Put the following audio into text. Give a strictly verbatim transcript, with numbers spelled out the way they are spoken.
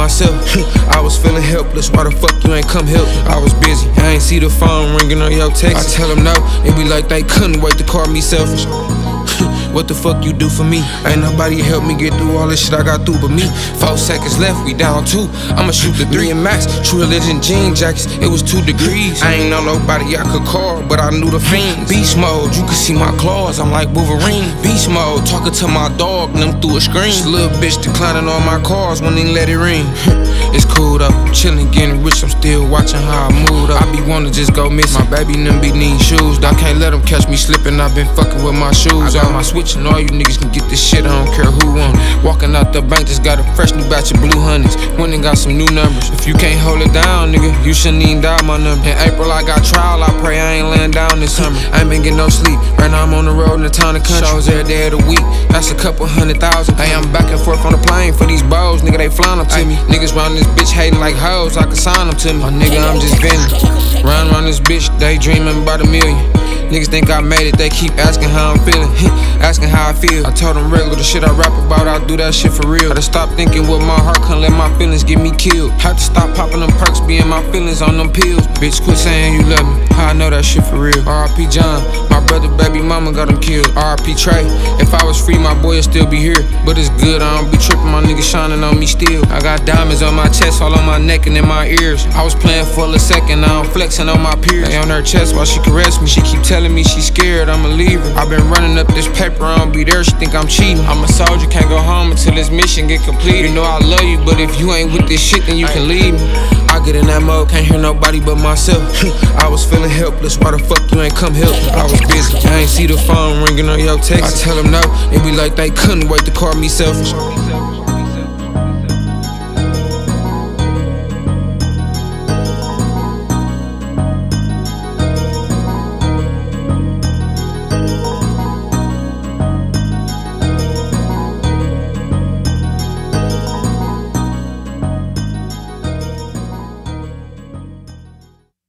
myself. I was feeling helpless, why the fuck you ain't come help? I was busy, I ain't see the phone ringing on your text. I tell them no, they be like they couldn't wait to call me selfish. What the fuck you do for me? Ain't nobody help me get through all this shit I got through but me. Four seconds left, we down two. I'ma shoot the three and max. True religion jean jackets, it was two degrees. I ain't know nobody I could call, but I knew the fiends. Beast mode, you can see my claws, I'm like Wolverine. Beast mode, talking to my dog, and them through a screen. This little bitch declining all my cars when they let it ring. It's cool though, chillin', getting rich, I'm still watching how I move up. I be wanna just go miss my baby, them be needing shoes. I can't let them catch me slipping, I been fucking with my shoes. I got my switch and all you niggas can get this shit, I don't care who won. Walking out the bank, just got a fresh new batch of blue honeys. Went and got some new numbers. If you can't hold it down, nigga, you shouldn't even dial my number. In April I got trial, I pray I ain't laying down this summer. I ain't been getting no sleep, right now I'm on the road in the town and country. Shows every day of the week, that's a couple hundred thousand. Hey, I'm back and forth on the plane for these bows, nigga, they flying up to me. Niggas round this bitch hating like hoes, I can sign them to me. Oh nigga, I'm just venting. Round round this bitch, daydreaming about a million. Niggas think I made it, they keep asking how I'm feeling, asking how I feel. I told them regular, the shit I rap about, I do that shit for real. Had to stop thinking with my heart, couldn't let my feelings get me killed. Had to stop popping them perks, being my feelings on them pills. Bitch, quit saying you love me, how I know that shit for real. R I P John, my brother, baby mama got him killed. R I P Trey, if I was free, my boy would still be here. But it's good, I don't be tripping, my niggas shining on me still. I got diamonds on my chest, all on my neck and in my ears. I was playing for a second, now I'm flexing on my peers. They on her chest while she caress me, she keep telling me she scared, I'ma leave her. I've been running up this paper, I don't be there, she think I'm cheating. I'm a soldier, can't go home until this mission get completed. You know I love you, but if you ain't with this shit, then you can leave me. I get in that mode, can't hear nobody but myself. I was feeling helpless, why the fuck you ain't come help? I was busy, I ain't see the phone ringing on your text. I tell them no, they be like they couldn't wait to call me selfish.